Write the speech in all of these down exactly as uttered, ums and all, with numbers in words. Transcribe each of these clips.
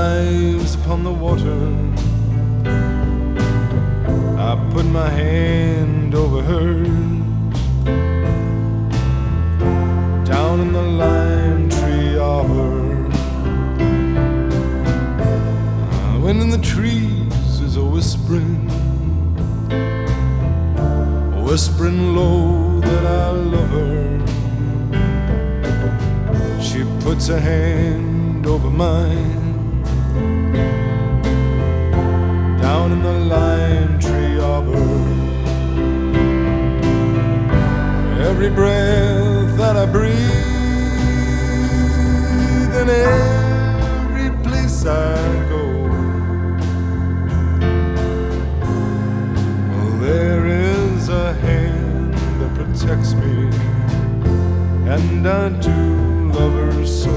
dives upon the water. I put my hand over hers. Down in the lime tree arbor, uh, when in the trees is a whispering, whispering low that I love her. She puts her hand over mine. Down in the lime tree arbor, every breath that I breathe, and every place I go, well, there is a hand that protects me, and I do love her so.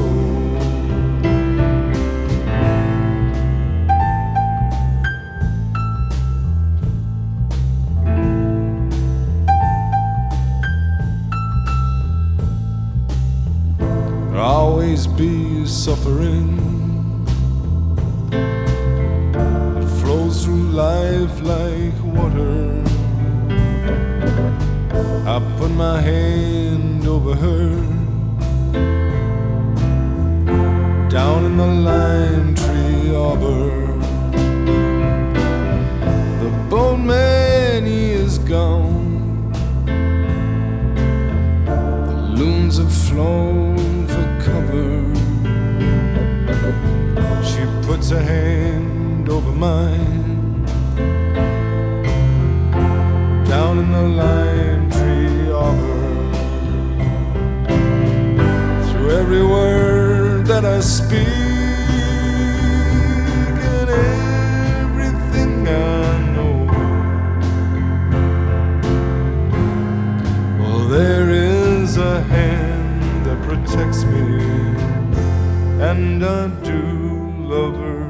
There'll always be suffering that flows through life like water. I put my hand over her. Down in the lime tree arbor, the boatman, he is gone. The loons have flown for cover. She puts her hand over mine. Down in the lime tree arbor, through every word that I speak and everything I know, well, there is a hand that protects me, and I do love her